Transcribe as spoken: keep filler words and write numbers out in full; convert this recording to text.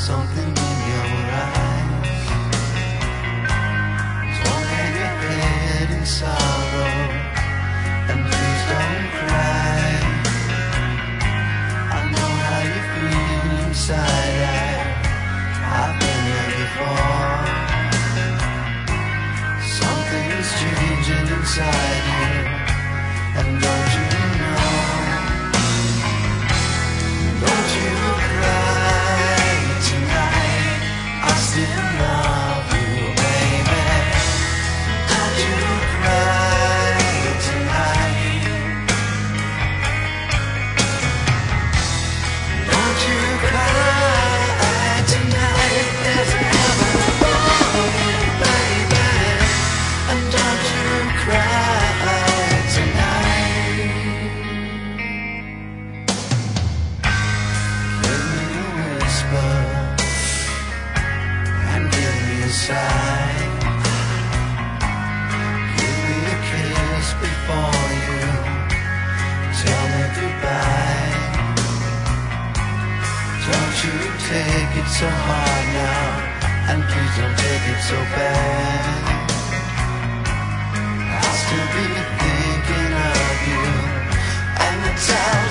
something in your eyes. Don't hang your head in sorrow, and please don't cry. I know how you feel inside. I, I've been there before. Something's changing inside you, and don't you know? Don't you cry tonight, I still love you, baby. Don't you cry tonight. Don't you cry tonight. There's never a morning, baby. And don't you cry tonight. Give me a whisper and give me a sigh. Give me a kiss before you tell me goodbye. Don't you take it so hard now, and please don't take it so bad. I'll still be thinking of you, and the time